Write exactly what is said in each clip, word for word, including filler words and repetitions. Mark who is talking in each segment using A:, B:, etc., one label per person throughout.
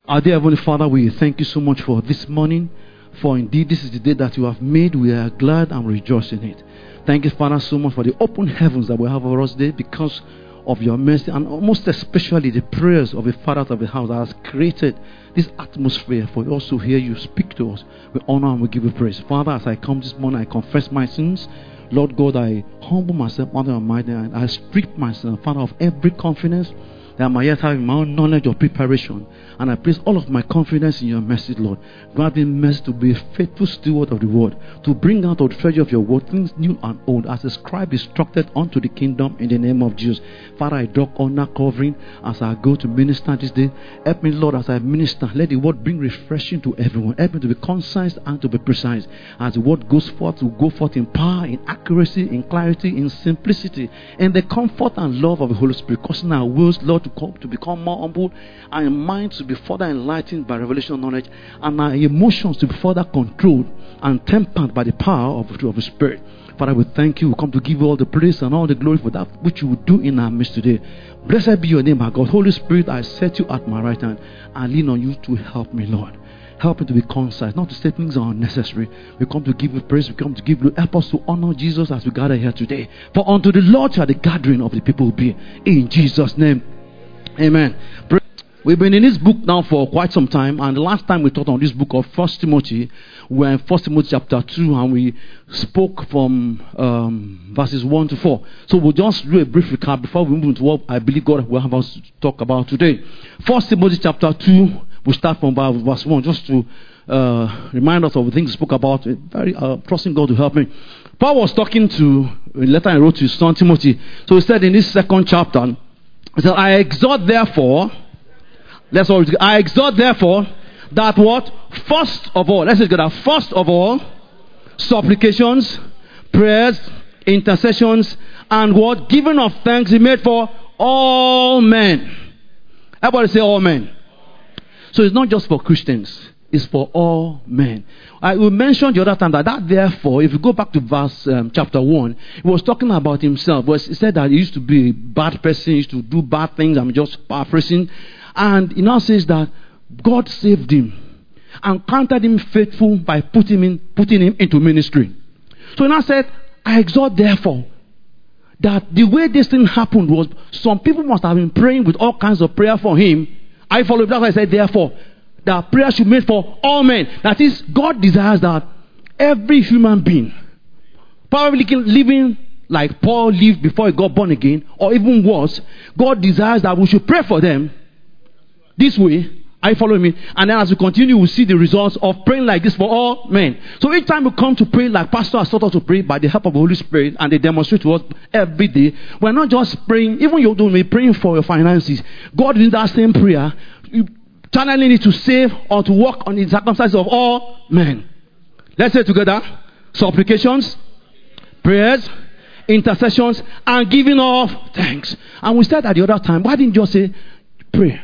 A: Our dear Heavenly Father, we thank you so much for this morning. For indeed, this is the day that you have made. We are glad and rejoice in it. Thank you, Father, so much for the open heavens that we have over us today because of your mercy, and most especially the prayers of the fathers of the house that has created this atmosphere for us to hear you speak to us. We honor and we give you praise. Father, as I come this morning, I confess my sins. Lord God, I humble myself under your mighty hand. I strip myself, Father, of every confidence that I might yet have in my own knowledge or preparation. And I place all of my confidence in your mercy, Lord. Grant me mercy to be a faithful steward of the word, to bring out of the treasure of your word things new and old, as a scribe instructed unto the kingdom in the name of Jesus. Father, I drop honor covering as I go to minister this day. Help me, Lord, as I minister. Let the word bring refreshing to everyone. Help me to be concise and to be precise. As the word goes forth, to go forth in power, in accuracy, in clarity, in simplicity, in the comfort and love of the Holy Spirit, causing our wills, Lord, to come to become more humble, and minds to be further enlightened by revelation knowledge, and our emotions to be further controlled and tempered by the power of, of the Spirit. Father, we thank you. We come to give you all the praise and all the glory for that which you will do in our midst today. Blessed be your name, our God. Holy Spirit, I set you at my right hand and lean on you to help me, Lord. Help me to be concise, not to say things are unnecessary. We come to give you praise. We come to give you, help us to honor Jesus as we gather here today. For unto the Lord shall the gathering of the people be. In Jesus' name, amen. We've been in this book now for quite some time, and the last time we taught on this book of First Timothy, we were in First Timothy chapter two, and we spoke from um, verses one to four. So we'll just do a brief recap before we move into what I believe God will have us to talk about today. First Timothy chapter two, we'll start from verse one, just to uh, remind us of the things we spoke about. Very uh, trusting God to help me. Paul was talking to a letter he wrote to his son Timothy. So he said in this second chapter, he said, I exhort therefore, let's all, I exhort therefore that what? First of all, let's say that first of all, supplications, prayers, intercessions, and what? Giving of thanks be made for all men. Everybody say all men. So it's not just for Christians, it's for all men. I will mention the other time that, that therefore, if you go back to verse um, chapter one, he was talking about himself. He said that he used to be a bad person, he used to do bad things. I'm just paraphrasing. And he now says that God saved him and counted him faithful by putting him, in, putting him into ministry. So he now said, I exhort therefore that the way this thing happened was some people must have been praying with all kinds of prayer for him. I follow. That's why I said therefore that prayer should be made for all men. That is, God desires that every human being, probably living like Paul lived before he got born again, or even worse, God desires that we should pray for them this way. Are you following me? And then as we continue, we'll see the results of praying like this for all men. So each time we come to pray like Pastor has taught us to pray by the help of the Holy Spirit, and they demonstrate to us every day, we're not just praying, even you don't be praying for your finances. God in that same prayer, you channeling it to save or to work on the circumstances of all men. Let's say together, supplications, prayers, intercessions, and giving of thanks. And we said at the other time, why didn't you just say pray?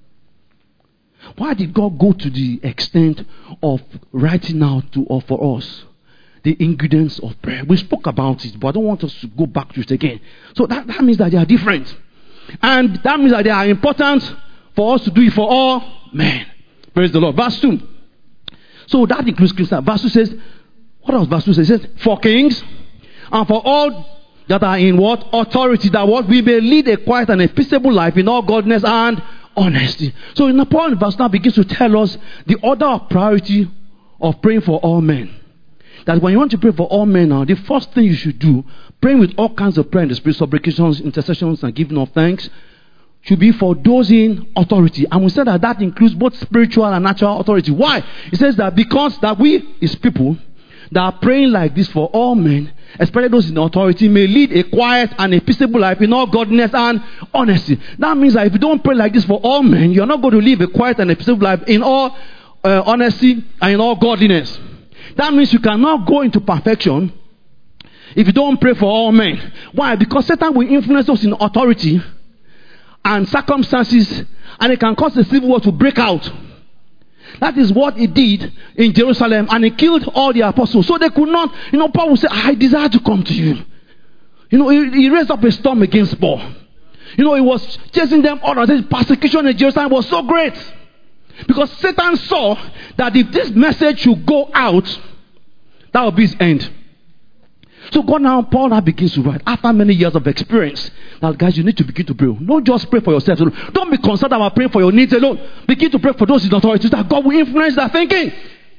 A: Why did God go to the extent of writing out to or for us the ingredients of prayer? We spoke about it, but I don't want us to go back to it again. So that, that means that they are different. And that means that they are important for us to do it for all men. Praise the Lord. Verse two. So that includes Christians. Verse two says, what else verse two says? It says, for kings and for all that are in what? Authority, that what? We may lead a quiet and a peaceable life in all godliness and honesty. So in the Paul verse now begins to tell us the order of priority of praying for all men. That when you want to pray for all men now, the first thing you should do, praying with all kinds of prayer in the spirit, supplications, intercessions, and giving of thanks, should be for those in authority. And we said that that includes both spiritual and natural authority. Why? It says that because that we, his people, that are praying like this for all men, especially those in authority, may lead a quiet and a peaceable life in all godliness and honesty. That means that if you don't pray like this for all men, you're not going to live a quiet and a peaceable life in all uh, honesty and in all godliness. That means you cannot go into perfection if you don't pray for all men. Why? Because Satan will influence those in authority and circumstances, and it can cause a civil war to break out. That is what he did in Jerusalem, and he killed all the apostles. So they could not, you know, Paul would say, I desire to come to you. You know, he, he raised up a storm against Paul. You know, he was chasing them all. The persecution in Jerusalem was so great. Because Satan saw that if this message should go out, that would be his end. So God now, Paul now begins to write, after many years of experience, that guys, you need to begin to pray. Don't just pray for yourself alone. Don't be concerned about praying for your needs alone. Begin to pray for those in authority, that God will influence their thinking.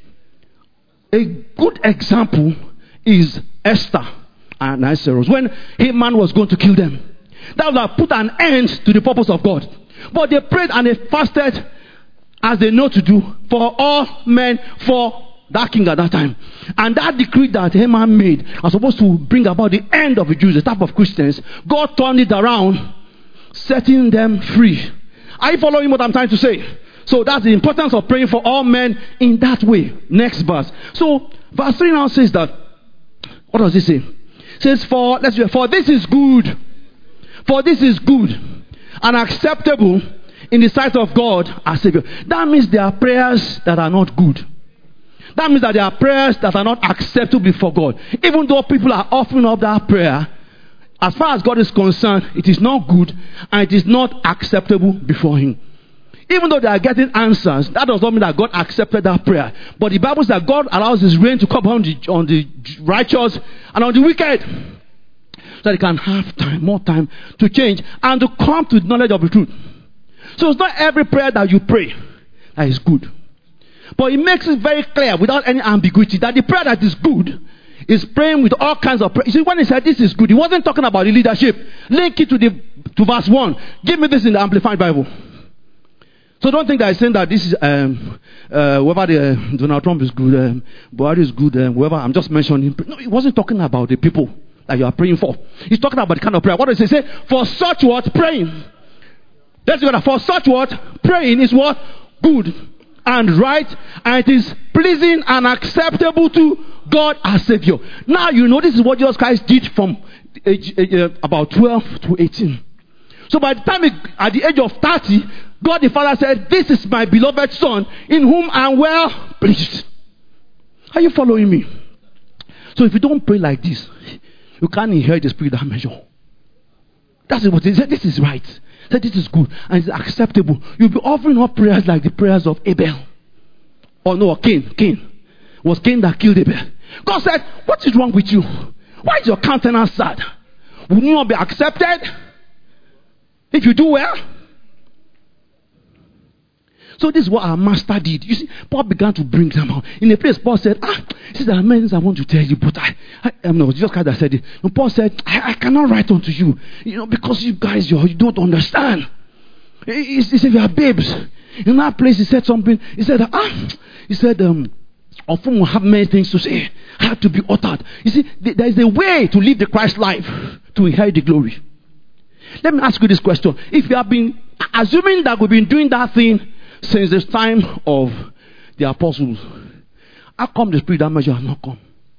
A: A good example is Esther and Ahasuerus. When Haman was going to kill them, that would have put an end to the purpose of God. But they prayed and they fasted as they know to do for all men, for that king at that time. And that decree that Haman made was supposed to bring about the end of the Jews, the type of Christians. God turned it around, setting them free. Are you following what I'm trying to say? So that's the importance of praying for all men in that way. Next verse. So verse three now says that, what does it say? It says, for, let's do, for this is good. For this is good and acceptable in the sight of God our Savior. That means there are prayers that are not good. That means that there are prayers that are not acceptable before God. Even though people are offering up that prayer, as far as God is concerned, it is not good and it is not acceptable before Him. Even though they are getting answers, that does not mean that God accepted that prayer. But the Bible says that God allows His rain to come on the, on the righteous and on the wicked, so that they can have time, more time to change and to come to the knowledge of the truth. So it's not every prayer that you pray that is good. But it makes it very clear without any ambiguity that the prayer that is good is praying with all kinds of prayer. You see, when he said this is good, he wasn't talking about the leadership. Link it to the to verse one. Give me this in the Amplified Bible. So don't think that he's saying that this is um, uh, whether the, uh, Donald Trump is good, um, Buhari is good, um, whoever. I'm just mentioning. No, he wasn't talking about the people that you are praying for. He's talking about the kind of prayer. What does he say? For such what? Praying. Let's go. For such what? Praying is what? Good and right, and it is pleasing and acceptable to God our Savior. Now you know this is what Jesus Christ did from age, uh, about twelve to eighteen. So by the time he, at the age of thirty, God the Father said, this is my beloved Son, in whom I am well pleased. Are you following me? So if you don't pray like this, you can't inherit the spirit that measure. That's what he said. This is right. That this is good and it's acceptable. You'll be offering up prayers like the prayers of Abel. Or no, Cain. Cain. It was Cain that killed Abel. God said, what is wrong with you? Why is your countenance sad? Will you not be accepted if you do well? So this is what our master did. You see, Paul began to bring them out. In a place, Paul said, ah, this is the amends I want to tell you, but I, I, I know, Jesus Christ that said it. And Paul said, I, I cannot write unto you, you know, because you guys, you, you don't understand. He, he said, you are babes. In that place, he said something. He said, ah, he said, um, of whom will have many things to say, have to be uttered. You see, there is a way to live the Christ life to inherit the glory. Let me ask you this question. If you have been assuming that we've been doing that thing since the time of the apostles, how come the spirit that measure has not come?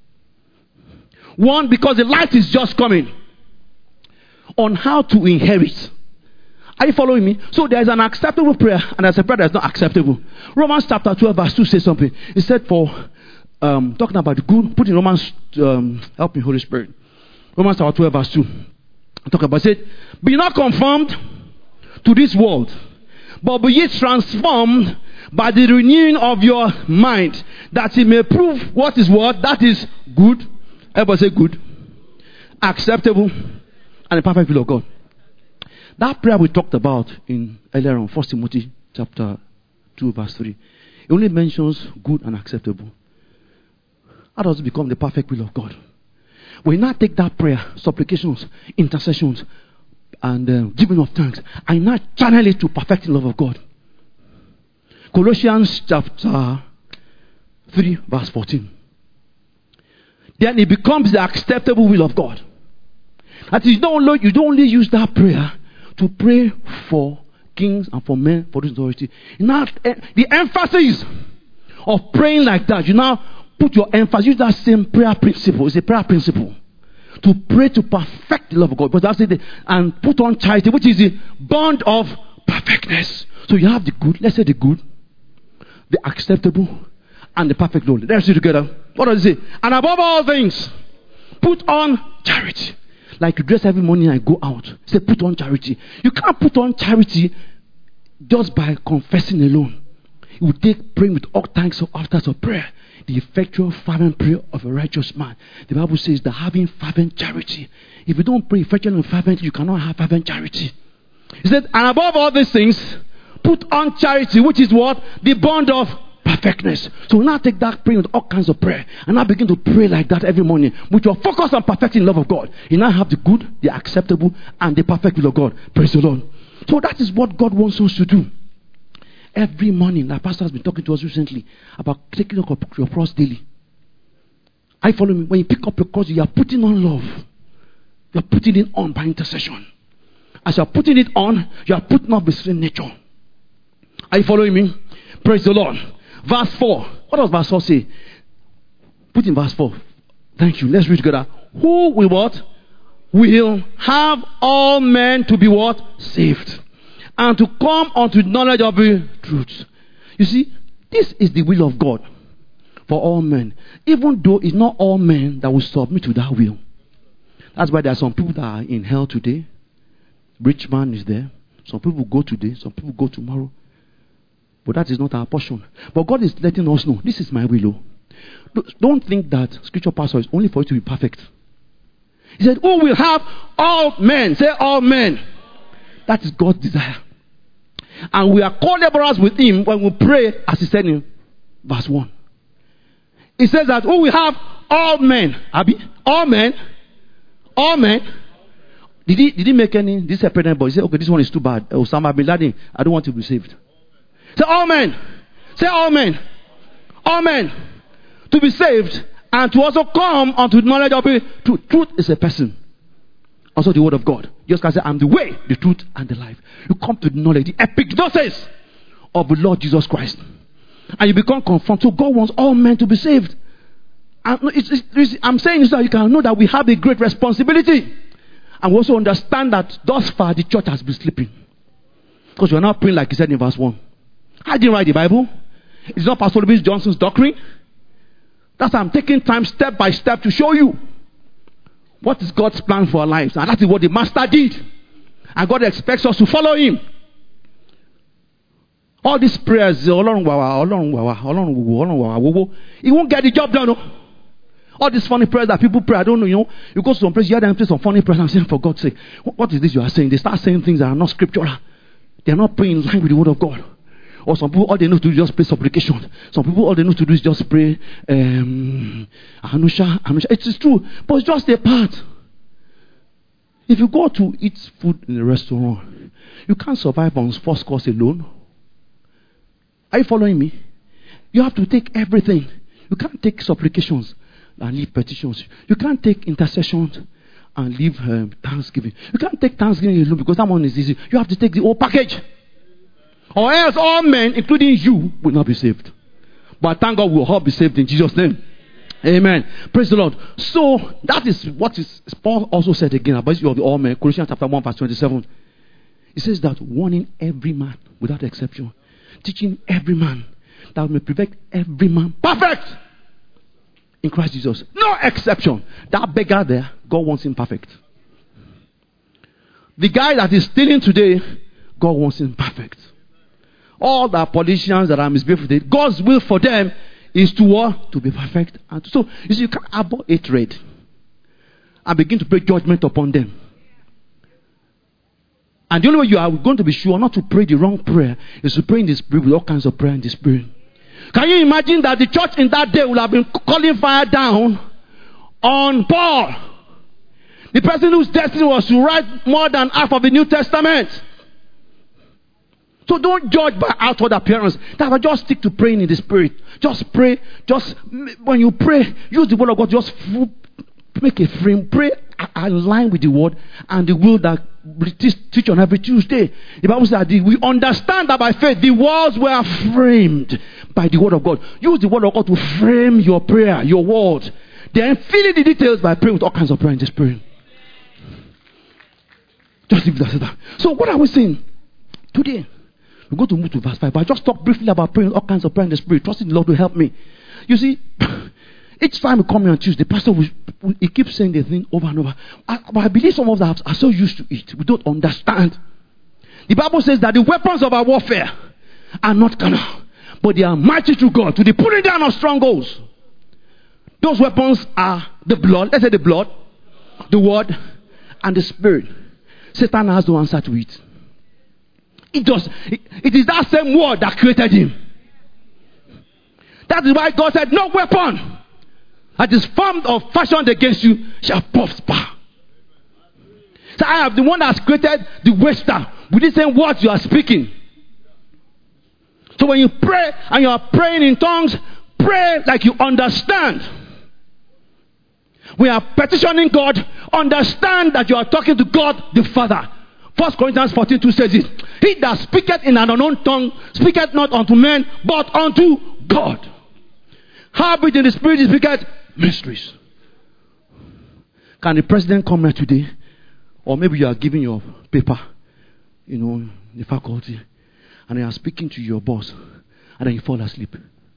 A: One, because the light is just coming on how to inherit. Are you following me? So there is an acceptable prayer and there's a prayer that is not acceptable. Romans chapter twelve verse two says something. It said for um, talking about the good, put in Romans, um, help me Holy Spirit. Romans chapter twelve verse two. Talk about it. Be not conformed to this world, but be ye transformed by the renewing of your mind, that ye may prove what is what, that is good. Everybody say good, acceptable, and the perfect will of God. That prayer we talked about in earlier on, First Timothy chapter two, verse three. It only mentions good and acceptable. How does it become the perfect will of God? We now take that prayer, supplications, intercessions, and uh, giving of thanks, and now channel it to perfecting love of God. Colossians chapter three, verse fourteen. Then it becomes the acceptable will of God. That is, you don't only, you don't only use that prayer to pray for kings and for men, for this authority. Now, the emphasis of praying like that, you now put your emphasis, use that same prayer principle. It's a prayer principle. To pray to perfect the love of God. But that's it. And put on charity, which is the bond of perfectness. So you have the good, let's say the good, the acceptable, and the perfect Lord. Let's see together. What does it say? And above all things, put on charity. Like you dress every morning and go out. Say, put on charity. You can't put on charity just by confessing alone. He will take praying with all kinds of altars of prayer. The effectual fervent prayer of a righteous man. The Bible says that having fervent charity. If you don't pray effectual and fervent, you cannot have fervent charity. He said, and above all these things, put on charity, which is what? The bond of perfectness. So now take that praying with all kinds of prayer. And now begin to pray like that every morning. With your focus on perfecting the love of God. You now have the good, the acceptable, and the perfect will of God. Praise the Lord. So that is what God wants us to do. Every morning, the pastor has been talking to us recently about taking up your cross daily. I follow me. When you pick up your cross, you are putting on love. You are putting it on by intercession. As you are putting it on, you are putting off the sin nature. Are you following me? Praise the Lord. Verse four. What does verse four say? Put in verse four. Thank you. Let's read together. Who will what? Will have all men to be what? Saved. And to come unto the knowledge of the truth. You see, this is the will of God for all men. Even though it's not all men that will submit to that will. That's why there are some people that are in hell today. Rich man is there. Some people go today. Some people go tomorrow. But that is not our portion. But God is letting us know, this is my will. Don't think that scripture pastor is only for you to be perfect. He said, who will have all men? Say all men. That is God's desire. And we are co-laborers with him when we pray, as he said in verse one. He says that who will have all men. Abi? All men. All men. Did he, did he make any? This is a pregnant boy. He said, okay, this one is too bad. Osama bin Laden, I don't want to be saved. Say all men. Say all men. All men. To be saved and to also come unto the knowledge of the truth. Truth is a person. Also the word of God. Just can say, I'm the way, the truth, and the life. You come to the knowledge, the epignosis of the Lord Jesus Christ. And you become confronted. So God wants all men to be saved. And it's, it's, it's, I'm saying so that you can know that we have a great responsibility. And we also understand that thus far the church has been sleeping. Because we are not praying like he said in verse one. I didn't write the Bible. It's not Pastor Louis Johnson's doctrine. That's why I'm taking time step by step to show you what is God's plan for our lives. And that is what the Master did. And God expects us to follow him. All these prayers, he won't get the job done. No? All these funny prayers that people pray, I don't know, you know. You go to some place, you hear them say some funny prayers, and saying, for God's sake, what is this you are saying? They start saying things that are not scriptural. They are not praying in line with the word of God. Or some people, all they know to do is just pray supplication. Some people, all they know to do is just pray, um, Anusha, Anusha. It is true, but it's just a part. If you go to eat food in a restaurant, you can't survive on first course alone. Are you following me? You have to take everything. You can't take supplications and leave petitions. You can't take intercessions and leave um, thanksgiving. You can't take thanksgiving alone because that one is easy. You have to take the whole package. Or else all men, including you, will not be saved. But thank God we'll all be saved in Jesus' name. Amen. Praise the Lord. So that is what is Paul also said again about you of the all men. Colossians chapter one verse twenty-seven. He says that warning every man without exception. Teaching every man that we may prevent every man perfect in Christ Jesus. No exception. That beggar there, God wants him perfect. The guy that is stealing today, God wants him perfect. All the politicians that are misbehaving, God's will for them is to what? To be perfect. And so, you see, you can't abhor hatred and begin to pray judgment upon them. And the only way you are going to be sure not to pray the wrong prayer is to pray in the spirit with all kinds of prayer in the spirit. Can you imagine that the church in that day will have been calling fire down on Paul, the person whose destiny was to write more than half of the New Testament? So don't judge by outward appearance. That's why just stick to praying in the spirit. Just pray. Just when you pray, use the word of God. Just make a frame. Pray align with the word and the will that we teach on every Tuesday. The Bible says that we understand that by faith the walls were framed by the word of God. Use the word of God to frame your prayer, your word. Then fill in the details by praying with all kinds of prayer in the spirit. Just leave that. So what are we saying today? We're going to move to verse five. But I just talked briefly about praying all kinds of prayer in the spirit. Trusting the Lord to help me. You see, each time we come here on Tuesday, the pastor will, he keeps saying the thing over and over. I, but I believe some of us are so used to it. We don't understand. The Bible says that the weapons of our warfare are not carnal, but they are mighty through God to the pulling down of strongholds. Those weapons are the blood. Let's say the blood, the word, and the spirit. Satan has no answer to it. It just it, it is that same word that created him. That is why God said, no weapon that is formed or fashioned against you shall prosper. So I am the one that has created the waster with the same words you are speaking. So when you pray and you are praying in tongues, pray like you understand. We are petitioning God. Understand that you are talking to God the Father. First Corinthians fourteen two says it. He that speaketh in an unknown tongue speaketh not unto men, but unto God. Howbeit in the spirit he speaketh mysteries. Can the president come here today? Or maybe you are giving your paper, you know, in the faculty, and you are speaking to your boss, and then you fall asleep.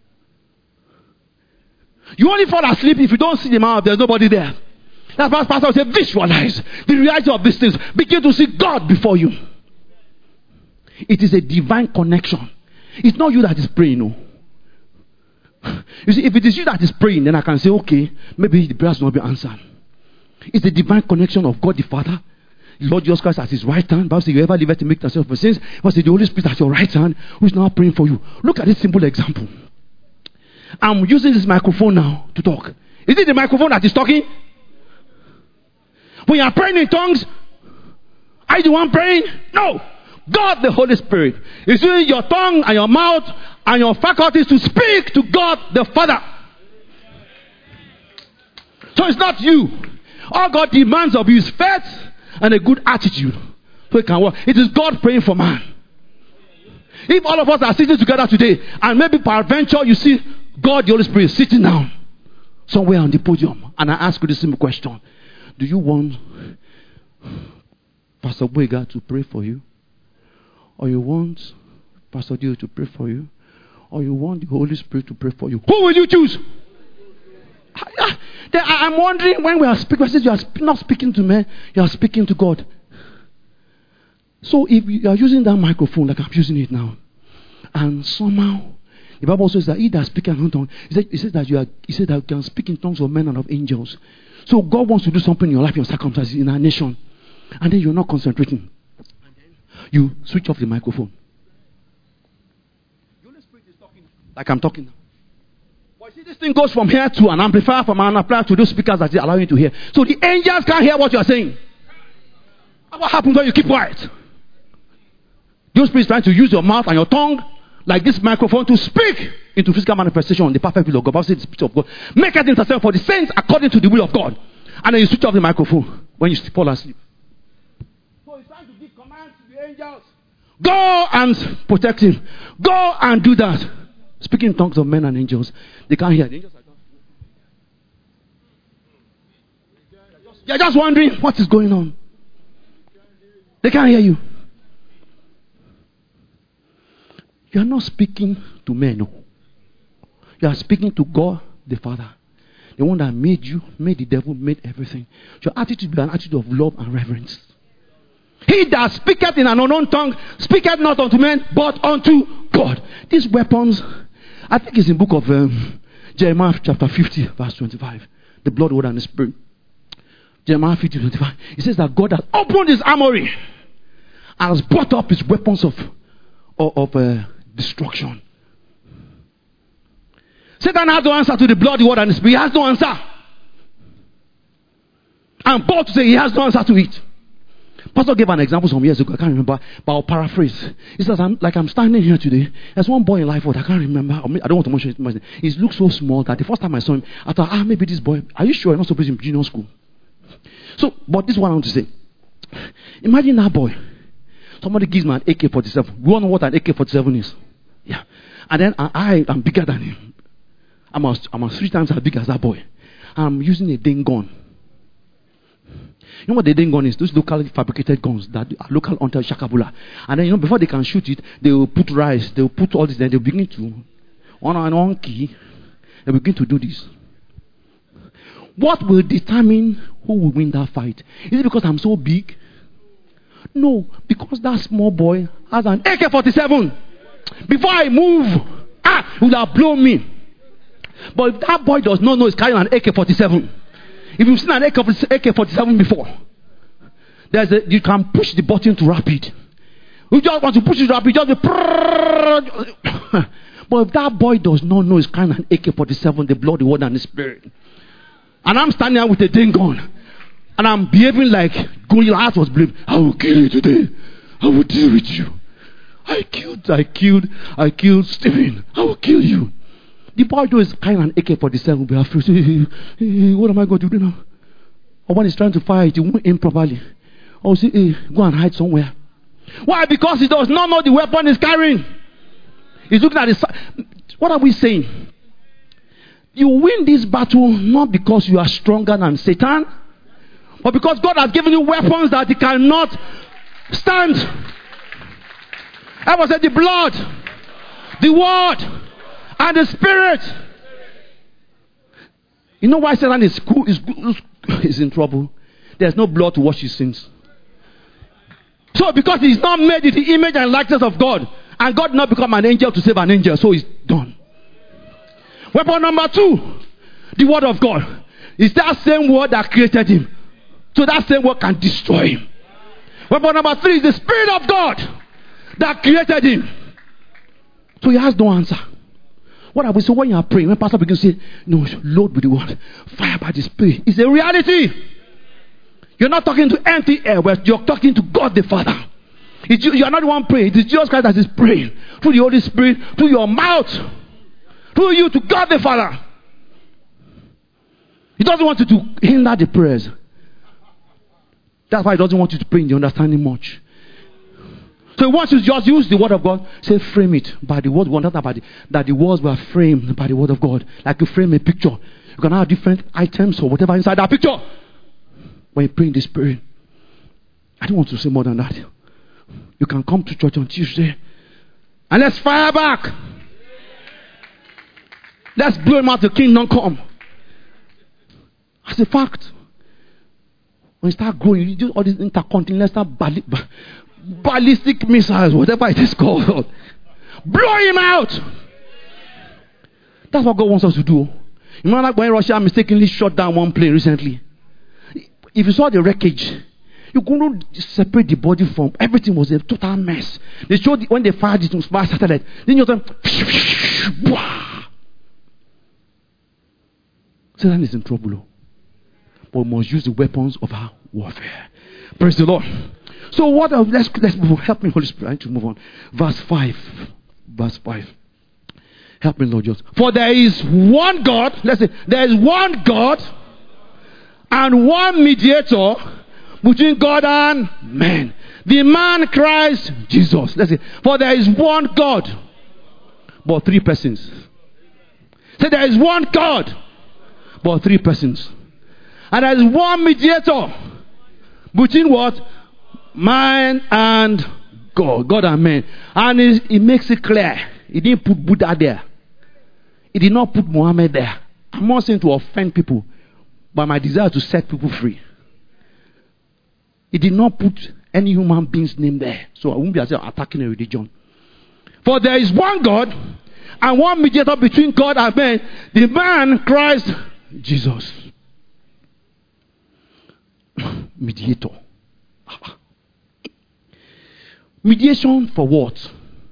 A: You only fall asleep if you don't see the man, there's nobody there. That's why Pastor said, visualize the reality of these things. Begin to see God before you. It is a divine connection. It's not you that is praying, no. You see, if it is you that is praying, then I can say, okay, maybe the prayers will not be answered. It's the divine connection of God the Father, Lord Jesus Christ at his right hand. Bible says, you ever live to make yourself for sins. Bible says, the Holy Spirit at your right hand, who is now praying for you. Look at this simple example. I'm using this microphone now to talk. Is it the microphone that is talking? When you are praying in tongues, are you the one praying? No. God the Holy Spirit is using your tongue and your mouth and your faculties to speak to God the Father. So it's not you. All God demands of you is faith and a good attitude so it can work. It is God praying for man. If all of us are sitting together today and maybe peradventure you see God the Holy Spirit sitting down somewhere on the podium, and I ask you this simple question: do you want Pastor Boyga to pray for you? Or you want Pastor Dio to pray for you? Or you want the Holy Spirit to pray for you? Who will you choose? I'm wondering, when we are speaking, you are not speaking to men, you are speaking to God. So if you are using that microphone like I'm using it now, and somehow the Bible says that he that speaketh in tongues, it says that you are, he said that you can speak in tongues of men and of angels. So God wants to do something in your life, in your circumstances, in our nation, and then you're not concentrating. You switch off the microphone. The Holy Spirit is talking like I'm talking now. But you see, this thing goes from here to an amplifier, from an amplifier to those speakers that allow you to hear. So the angels can't hear what you are saying. What happens when you keep quiet? The Holy Spirit is trying to use your mouth and your tongue, like this microphone, to speak into physical manifestation on the perfect will of God. Bible says the Spirit of God. Make it intercession for the saints according to the will of God. And then you switch off the microphone when you fall asleep. So he's trying to give commands to the angels. Go and protect him. Go and do that. Speaking in tongues of men and angels. They can't hear. The angels are just, they're just wondering what is going on. They can't hear you. You are not speaking to men, no. You are speaking to God the Father. The one that made you, made the devil, made everything. Your attitude be an attitude of love and reverence. He that speaketh in an unknown tongue speaketh not unto men, but unto God. These weapons, I think it's in the book of um, Jeremiah chapter fifty, verse twenty-five. The blood, word, and the spirit. Jeremiah fifty, twenty-five. It says that God has opened his armory and has brought up his weapons of, of, of uh, destruction. Satan has no answer to the blood, the word, and the spirit. He has no answer. I'm bold to say he has no answer to it. Pastor gave an example some years ago. I can't remember, but I'll paraphrase. He says, I'm, like I'm standing here today. There's one boy in life, what I can't remember. I don't want to mention it. He looks so small that the first time I saw him, I thought, ah, maybe this boy. Are you sure you're not supposed to be in junior school? So, but this is what I want to say. Imagine that boy. Somebody gives me an A K forty-seven. You want to know what an A K forty-seven is? Yeah. And then I, I am bigger than him. I'm a, I'm a three times as big as that boy. I'm using a ding gun. You know what the ding gun is? Those locally fabricated guns that are local until Shakabula. And then, you know, before they can shoot it, they will put rice, they will put all this, then they'll begin to, one on one key, they begin to do this. What will determine who will win that fight? Is it because I'm so big? No, because that small boy has an A K forty-seven. Before I move, Ah, it would have blown me. But if that boy does not know he's carrying an A K forty-seven, if you've seen an A K forty-seven before, there's a, you can push the button to rapid. You just want to push it to rapid, just be but if that boy does not know he's carrying an A K forty-seven, the blood, the water, and the spirit, and I'm standing there with a ding gun, and I'm behaving like Goliath was believing, I will kill you today. I will deal with you. I killed, I killed, I killed Stephen. I will kill you. The boy is carrying an A K forty-seven, be afraid. Hey, hey, what am I going to do now? Or when he's trying to fire it, he won't aim properly. Or say, hey, go and hide somewhere. Why? Because he does not know the weapon he's carrying. He's looking at the. What are we saying? You win this battle not because you are stronger than Satan, but because God has given you weapons that he cannot stand. I was said the blood, the word, and the spirit. You know why Satan is, is, is in trouble? There's no blood to wash his sins. So because he's not made in the image and likeness of God, and God did not become an angel to save an angel, so he's done. Weapon number two, the word of God. It's that same word that created him. So that same word can destroy him. Weapon number three is the Spirit of God that created him. So he has no answer. What are we saying when you are praying? When pastor begins to say, no, load with the word, fire by the Spirit. It's a reality. You're not talking to empty air, but you're talking to God the Father. It's you, you are not the one praying. It is Jesus Christ that is praying through the Holy Spirit, through your mouth, through you to God the Father. He doesn't want you to hinder the prayers. That's why he doesn't want you to pray in the understanding much. So he wants you to just use the word of God. Say, frame it by the word of God. Not about the, that the words were framed by the word of God. Like you frame a picture. You can have different items or whatever inside that picture. When you pray in the Spirit. I don't want to say more than that. You can come to church on Tuesday. And let's fire back. Let's blow him out the kingdom come. As a fact. When you start growing, you do all these intercontinental balli- ballistic missiles, whatever it is called. Blow him out. That's what God wants us to do. You remember like when Russia mistakenly shot down one plane recently? If you saw the wreckage, you couldn't separate the body from everything. Was a total mess. They showed when they fired it on smart satellite. Then you thought, Satan is in trouble. But we must use the weapons of our warfare. Praise the Lord. So what? Uh, let's let's move on. Help me, Holy Spirit. I need to move on. Verse five. Verse five. Help me, Lord Jesus. For there is one God. Let's say there is one God and one mediator between God and man. The man Christ Jesus. Let's say, for there is one God, but three persons. Say there is one God, but three persons. And there is one mediator between what? Man and God. God and man. And it, it makes it clear. He didn't put Buddha there. He did not put Muhammad there. I'm not saying to offend people, but my desire to set people free. He did not put any human being's name there. So I won't be attacking a religion. For there is one God and one mediator between God and man, the man Christ Jesus. Mediator. Mediation for what?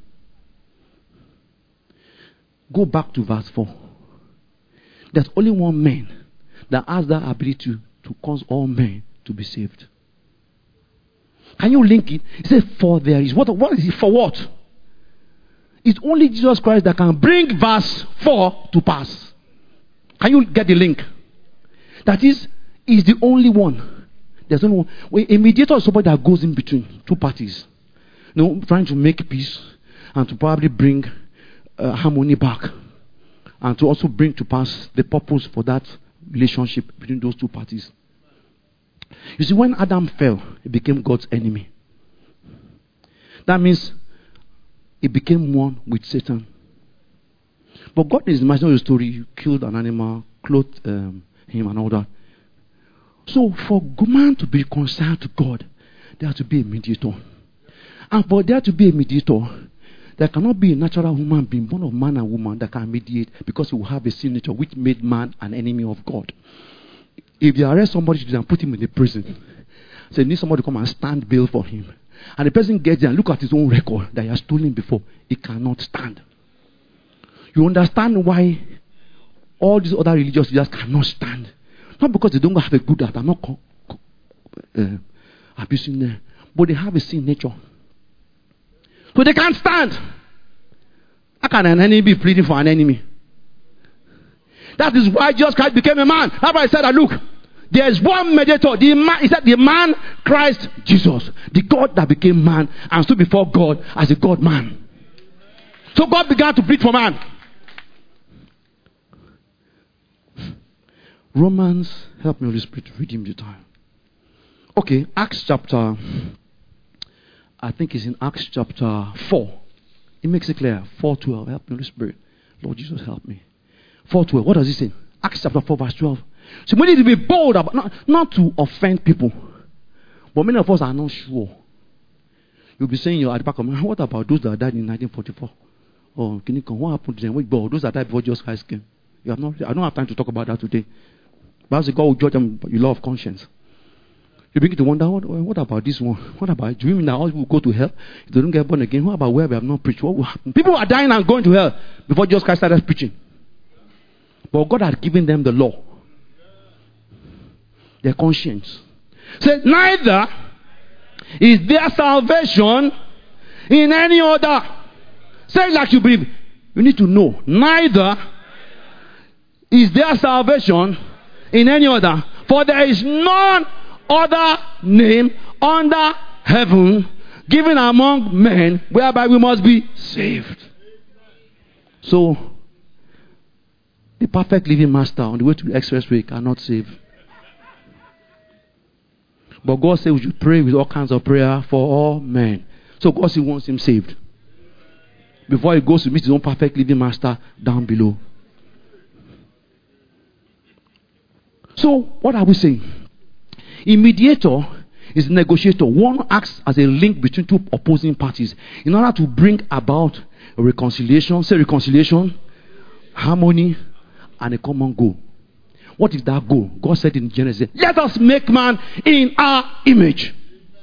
A: Go back to verse four. There's only one man that has that ability to, to cause all men to be saved. Can you link it? He said, for there is. What, what is it for what? It's only Jesus Christ that can bring verse four to pass. Can you get the link? That is, is the only one. There's only one. A mediator is somebody that goes in between two parties. You know, trying to make peace and to probably bring uh, harmony back. And to also bring to pass the purpose for that relationship between those two parties. You see, when Adam fell, he became God's enemy. That means he became one with Satan. But God is imagining the story. You killed an animal, clothed um, him and all that. So for man to be reconciled to God, there has to be a mediator. And for there to be a mediator, There cannot be a natural human being, born of man and woman, that can mediate, because he will have a sin nature which made man an enemy of God. If they arrest somebody today and put him in the prison, say, so need somebody to come and stand bail for him. And the person gets there and look at his own record that he has stolen before. He cannot stand. You understand why all these other religious leaders cannot stand? Not because they don't have a good heart. I'm not co- co- uh, abusing them. But they have a sin nature. So they can't stand. How can an enemy be pleading for an enemy? That is why Jesus Christ became a man. That's why I said that, look, there is one mediator. The man, he said the man, Christ Jesus. The God that became man and stood before God as a God man. So God began to plead for man. Romans, help me, Holy Spirit, to redeem the time. Okay, Acts chapter, I think it's in Acts chapter four. It makes it clear. four twelve, help me, Holy Spirit. Lord Jesus, help me. four twelve, what does it say? Acts chapter four, verse twelve. So we need to be bold about, not, not to offend people. But many of us are not sure. You'll be saying, you're at the back of my, what about those that died in nineteen forty-four? Oh, can you come? What happened to them? Wait, but those that died before Jesus Christ came. You have not, I don't have time to talk about that today. But God will judge them, but you law of conscience. You begin to wonder, what, what about this one? What about, do you mean that all people go to hell if they don't get born again? What about where we have not preached? What will happen? People are dying and going to hell before Jesus Christ started preaching. But God had given them the law. Their conscience. Said, neither is there salvation in any other. Say it like you believe. You need to know. Neither is there salvation in any other. For there is none other name under heaven given among men whereby we must be saved. So, the perfect living master on the way to the expressway cannot save. But God said we should pray with all kinds of prayer for all men. So God still wants him saved before he goes to meet his own perfect living master down below. So what are we saying? A mediator is a negotiator. One acts as a link between two opposing parties in order to bring about a reconciliation, say reconciliation, harmony, and a common goal. What is that goal? God said in Genesis, let us make man in our image.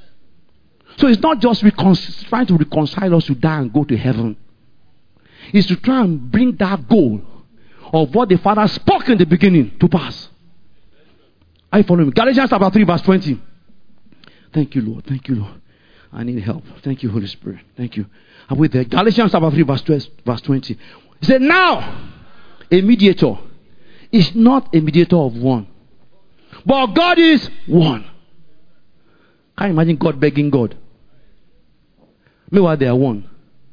A: So it's not just recon- trying to reconcile us to die and go to heaven. It's to try and bring that goal of what the Father spoke in the beginning to pass. Are you following me? Galatians chapter three verse twenty. Thank you, Lord. Thank you, Lord. I need help. Thank you, Holy Spirit. Thank you. Are we there? Galatians chapter three verse twenty. He said, now, a mediator is not a mediator of one, but God is one. Can you imagine God begging God? Meanwhile, they are one.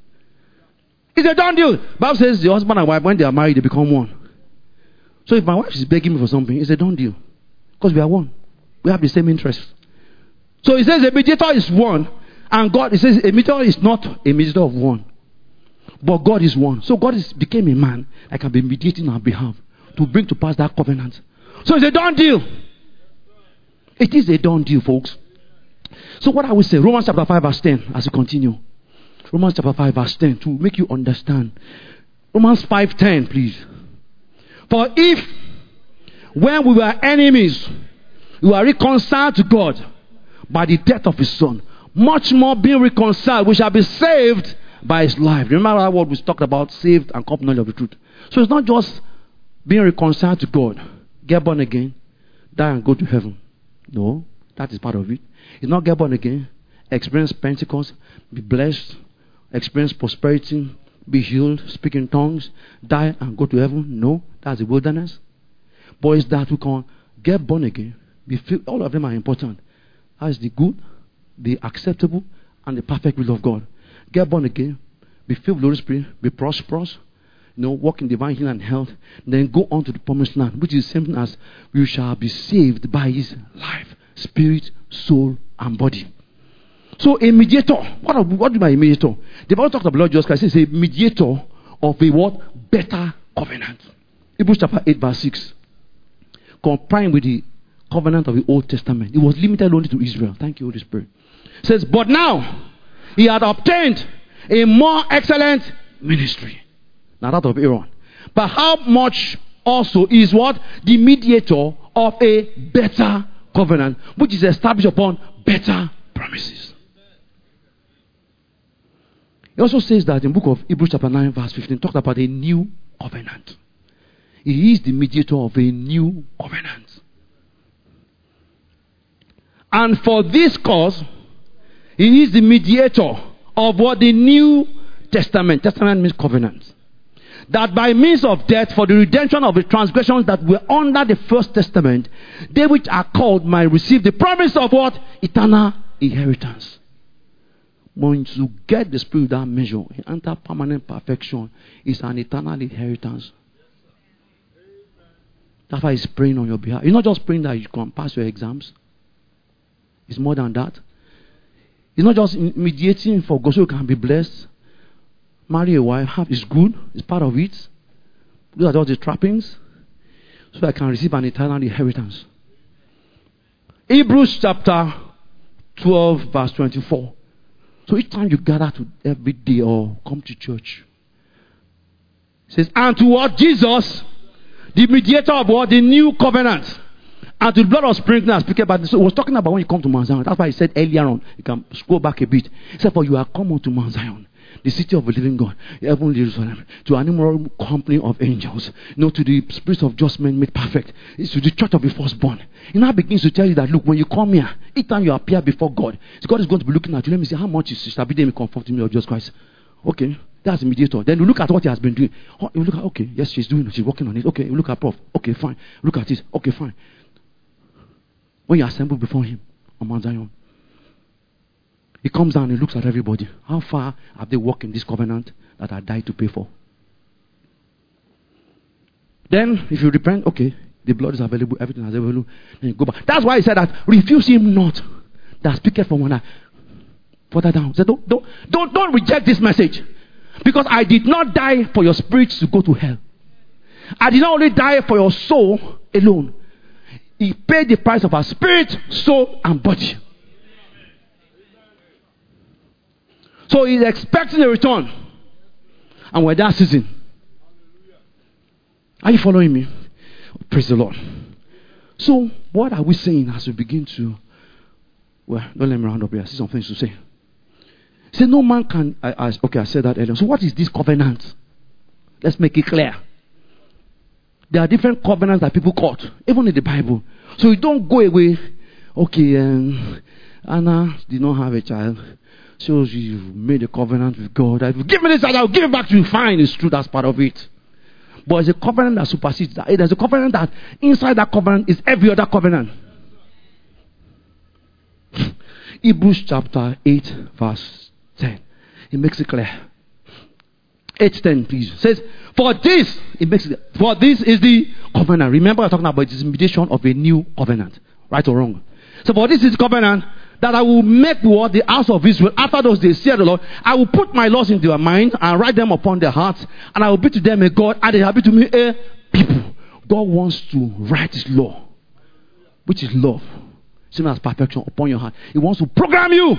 A: It's a done deal. Bible says the husband and wife, when they are married, they become one. So if my wife is begging me for something, it's a done deal. Because we are one. We have the same interests. So it says a mediator is one. And God, it says a mediator is not a mediator of one. But God is one. So God is, became a man that can be mediating on our behalf to bring to pass that covenant. So it's a done deal. It is a done deal, folks. So what I will say, Romans chapter five verse ten, as we continue. Romans chapter five verse ten, to make you understand. Romans five ten, please. For if, when we were enemies, we were reconciled to God by the death of his son, much more being reconciled, we shall be saved by his life. Remember that word we talked about, saved and come knowledge of the truth. So it's not just being reconciled to God, get born again, die and go to heaven. No, that is part of it. It's not get born again, experience Pentecost, be blessed, experience prosperity, be healed, speak in tongues, die and go to heaven. No, that's the wilderness. But it's that we can get born again, be filled. All of them are important. That's the good, the acceptable, and the perfect will of God. Get born again, be filled with the Holy Spirit, be prosperous, you know, walk in divine healing and health, then go on to the promised land, which is the same as we shall be saved by his life, spirit, soul, and body. So a mediator, what, are, what do you mean by a mediator? The Bible talks about the Lord Jesus Christ. It's a mediator of a what? Better covenant. Hebrews chapter eight verse six. Comparing with the covenant of the Old Testament. It was limited only to Israel. Thank you, Holy Spirit. It says, but now he had obtained a more excellent ministry. Now that of Aaron. But how much also is what? The mediator of a better covenant, which is established upon better promises. He also says that in the book of Hebrews chapter nine verse fifteen, talked about a new covenant. He is the mediator of a new covenant. And for this cause, he is the mediator of what? The New Testament. Testament means covenant. That by means of death, for the redemption of the transgressions that were under the first testament, they which are called might receive the promise of what? Eternal inheritance. Once you get the Spirit without measure, you enter permanent perfection. It's an eternal inheritance. That's why he's praying on your behalf. He's not just praying that you can pass your exams. It's more than that. He's not just mediating for God so you can be blessed. Marry a wife, have is good. It's part of it. Those are all the trappings. So I can receive an eternal inheritance. Hebrews chapter twelve verse twenty-four. So each time you gather to every day or come to church, it says, and to what? Jesus, the mediator of what? The new covenant. And to the blood of sprinkling, speaking about this. So he was talking about when you come to Mount Zion. That's why he said earlier on, you can scroll back a bit. He said, for you are come unto Mount Zion, the city of the living God, heavenly Jerusalem, to an innumerable company of angels, you know, to the spirits of just men made perfect. It's to the church of the firstborn. He now begins to tell you that, look, when you come here, each time you appear before God, God is going to be looking at you. Let me see how much is Sister Bidemi conformed to me of Jesus Christ. Okay, that's the mediator. Then you look at what he has been doing. Oh, you look at, okay, yes, she's doing it. She's working on it. Okay, you look at Prof. Okay, fine. Look at it. Okay, fine. When you assemble before him on Mount Zion, he comes down and looks at everybody. How far have they walked in this covenant that I died to pay for? Then, if you repent, okay, the blood is available, everything is available, then you go back. That's why he said that, refuse him not that speaketh from one eye. Further down. He said, don't, don't, don't, don't reject this message. Because I did not die for your spirit to go to hell. I did not only die for your soul alone. He paid the price of our spirit, soul, and body. So he's expecting a return. And we're that season. Are you following me? Praise the Lord. So what are we saying as we begin to... Well, don't let me round up here. I see some things to say. Say no man can... I, I, okay, I said that earlier. So what is this covenant? Let's make it clear. There are different covenants that people cut, even in the Bible. So you don't go away. Okay, um, Anna did not have a child. So you've made a covenant with God. If you give me this child, I'll give it back to you. Fine, it's true, that's part of it. But it's a covenant that supersedes that. There's a covenant that inside that covenant is every other covenant. Hebrews chapter eight, verse ten. It makes it clear. eight ten, please. It says, for this, it makes it, for this is the covenant. Remember, I'm talking about this mediation of a new covenant. Right or wrong? So, for this is the covenant that I will make what the house of Israel after those days, say the Lord, I will put my laws into their mind and write them upon their hearts, and I will be to them a God, and they shall be to me a people. God wants to write his law, which is love, same as perfection, upon your heart. He wants to program you,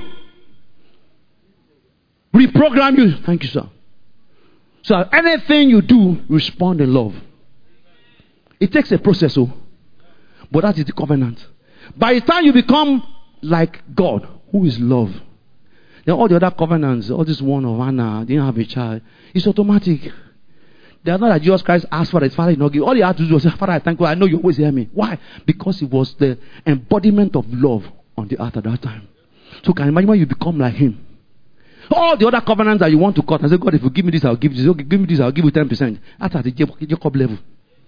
A: reprogram you. Thank you, sir. So anything you do, respond in love. It takes a process, oh, but that is the covenant. By the time you become like God, who is love, then all the other covenants, all this one of Anna, didn't have a child, it's automatic. They are not that Jesus Christ asked for his Father, did not give. All he had to do was say, Father, I thank you. I know you always hear me. Why? Because it was the embodiment of love on the earth at that time. So can you imagine when you become like him? All the other covenants that you want to cut, I say, God, if you give me this, I'll give you this. Okay, give me this, I'll give you ten percent. That's at the Jacob level.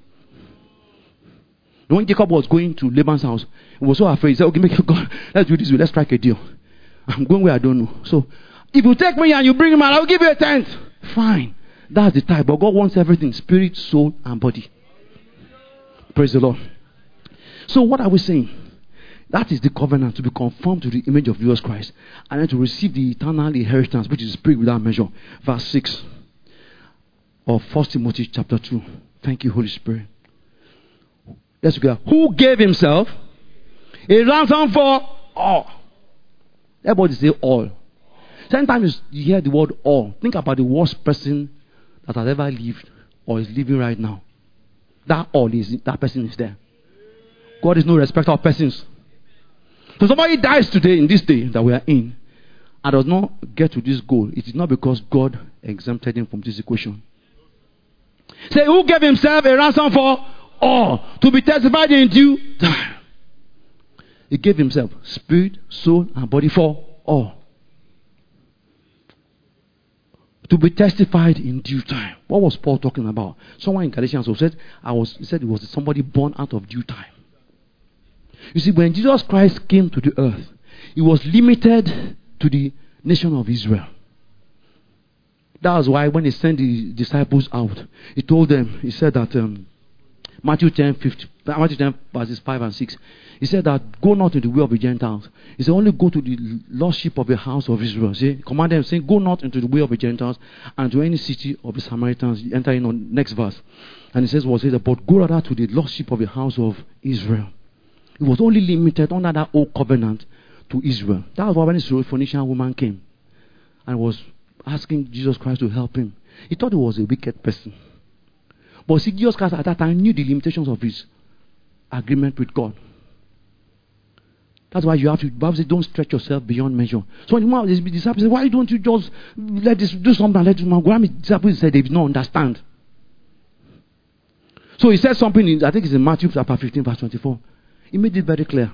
A: When Jacob was going to Laban's house, he was so afraid. He said, okay, make it God, let's do this way, let's strike a deal. I'm going where I don't know. So, if you take me and you bring him out, I'll give you a tenth. Fine. That's the type. But God wants everything, spirit, soul, and body. Praise the Lord. So, what are we saying? That is the covenant, to be conformed to the image of Jesus Christ, and then to receive the eternal inheritance, which is spirit without measure. Verse six of First Timothy chapter two. Thank you, Holy Spirit. Let's go. Who gave himself a ransom for all? Everybody say all. Sometimes you hear the word all. Think about the worst person that has ever lived or is living right now. That all is, that person is there. God is no respecter of persons. So somebody dies today in this day that we are in and does not get to this goal. It is not because God exempted him from this equation. Say, who gave himself a ransom for all to be testified in due time? He gave himself spirit, soul, and body for all. To be testified in due time. What was Paul talking about? Someone in Galatians said, I was, he said it was somebody born out of due time. You see, when Jesus Christ came to the earth, he was limited to the nation of Israel. That was why when he sent the disciples out, he told them, he said that um, Matthew ten, fifty, Matthew ten verses five and six, he said that go not in the way of the Gentiles. He said only go to the lost sheep of the house of Israel. See, command them saying, go not into the way of the Gentiles and to any city of the Samaritans. Enter in on next verse. And he says, was it, but go rather to the lost sheep of the house of Israel. It was only limited under that old covenant to Israel. That was why when this Phoenician woman came and was asking Jesus Christ to help him, he thought he was a wicked person. But see, Jesus Christ at that time knew the limitations of his agreement with God. That's why you have to, the Bible says, don't stretch yourself beyond measure. So when the disciples said, why don't you just let this do something and let this man go? The disciples said they did not understand. So he said something, in, I think it's in Matthew chapter fifteen, verse twenty-four. He made it very clear.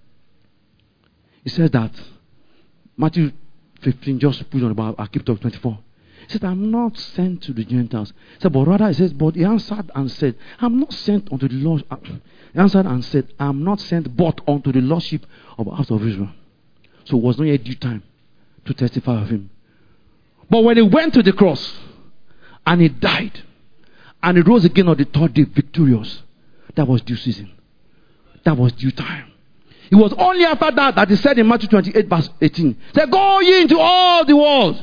A: He says that, Matthew fifteen, just put on about, I keep talking twenty-four. He said, I'm not sent to the Gentiles. He said, but rather, he says, but he answered and said, I'm not sent unto the lost. He answered and said, I'm not sent but unto the lost sheep of the house of Israel. So it was not yet due time to testify of him. But when he went to the cross and he died and he rose again on the third day victorious, that was due season. That was due time. It was only after that that he said in Matthew twenty-eight verse eighteen, he said, go ye into all the world